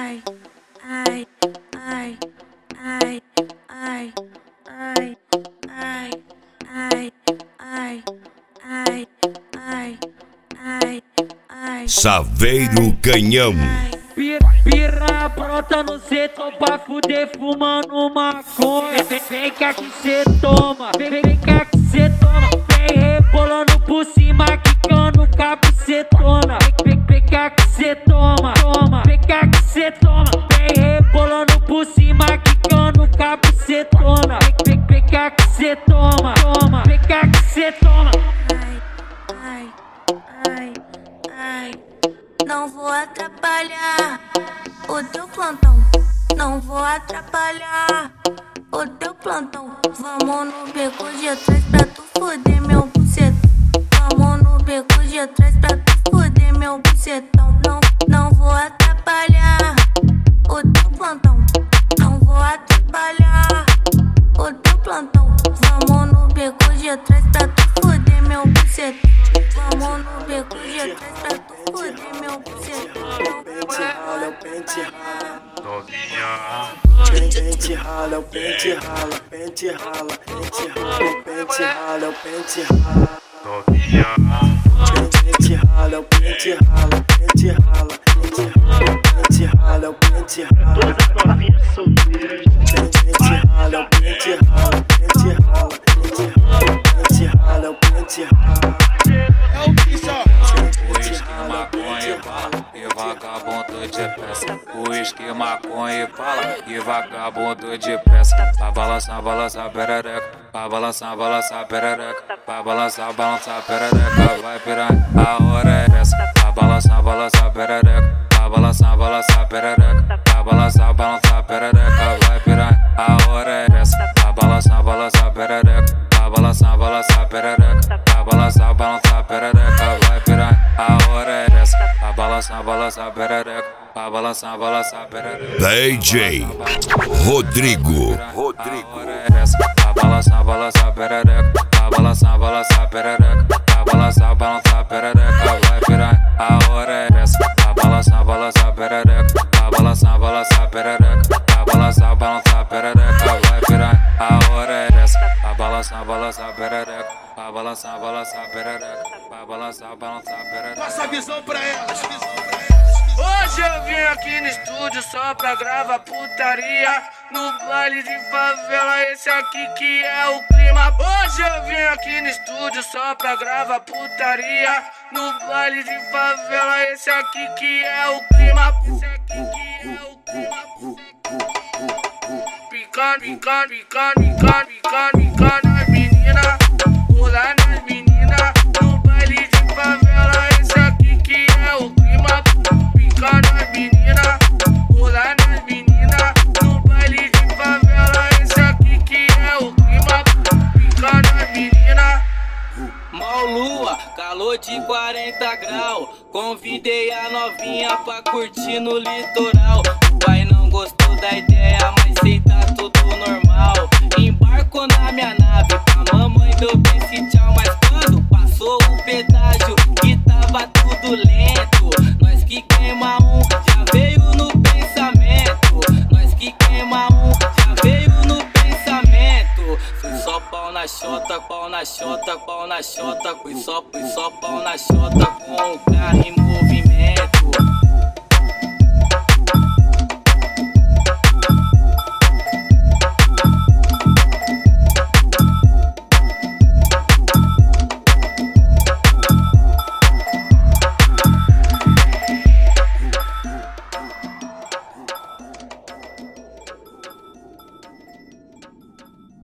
ai, ai, ai, ai, ai, ai, ai, ai, ai, ai, ai, ai, ai. Saveiro Canhão. Piranha brota no setor pra fuder fumando maconha. Vem cá que cê toma, vem cá que cê toma. Vem rebolando por cima, quicando capicetona. Vem cá que cê toma, vem cá que cê toma. Vem rebolando por cima, quicando capicetona. Vem cá que cê toma, vem cá que cê toma. Ai, ai, ai, não vou atrapalhar o teu plantão, não vou atrapalhar o teu plantão. Vamos no beco de trás pra tu fuder meu bucetão. Vamos no beco de trás pra tu fuder meu bucetão. Não vou atrapalhar o teu plantão, não vou atrapalhar o teu plantão. Vamos no beco de trás pra tu fuder meu bucetão. Vamos no beco de trás pra tu fuder meu bucetão. Pente rala, é o pente rala. Novinha, Pente rala, é o pente rala. Pente rala, pente rala. Pente rala, é o pente rala. novinha, Pente rala, é o pente rala. Pente rala, pente rala. Pente rala, é o pente rala. todas as novinhas solteiras. Pente rala, é o pente rala. Pente rala, pente rala. Pente rala, é o pente rala. Uísque, maconha e bala, e vagabundo de peça. Uísque, maconha e bala, e vagabundo de peça. Vai balançar, balançar perereca. Vai balançar, balançar perereca. Vai balançar, balançar perereca. Vai piranha, a hora é essa. Vai balançar, balançar perereca. Vai balançar, balançar perereca. Vai balançar, balançar perereca. Vai piranha, a hora é essa. Vai balançar, balançar perereca. Vai balançar, balançar perereca. Vai balançar, balançar perereca. Vai piranha, a hora é essa. Vai balançar, balançar perereca. Vai balançar, balançar perereca. DJ Rodrigo. A hora é essa. Vai balançar, balançar perereca. Vai balançar, balançar perereca. Vai balançar, balançar perereca. Vai piranha, a hora é essa. Vai balançar, balançar perereca. Vai balançar, balançar perereca. Vai balançar, balançar perereca. Vai piranha, a hora é essa. Vai balançar, balançar perereca. Vai balançar, balançar perereca. Vai balançar, balançar perereca. Passa a visão pra elas. Hoje eu vim aqui no estúdio só pra gravar putaria. No baile de favela, esse aqui que é o clima. Hoje eu vim aqui no estúdio só pra gravar putaria. No baile de favela, esse aqui que é o clima. Esse aqui que é o clima. Picando, picando, picando, picando, picando, picando nas meninas. Pular nas meninas. No baile de favela, esse aqui que é o clima. Picando nas meninas. Pular nas meninas. No baile de favela, esse aqui que é o clima. Picando nas meninas. Mal lua, calor de 40 graus. Convidei a novinha pra curtir no litoral. O pai não gostou da ideia, mas sei tá tudo normal. Embarco na minha nave, pra mamãe deu esse tchau. Mas quando passou o pedágio e tava tudo lento, nós que queima um, já veio no pensamento. Nós que queima um, já veio no pensamento. Foi só pau na chota, pau na chota, pau na chota. Foi só pau na chota com o carro em movimento.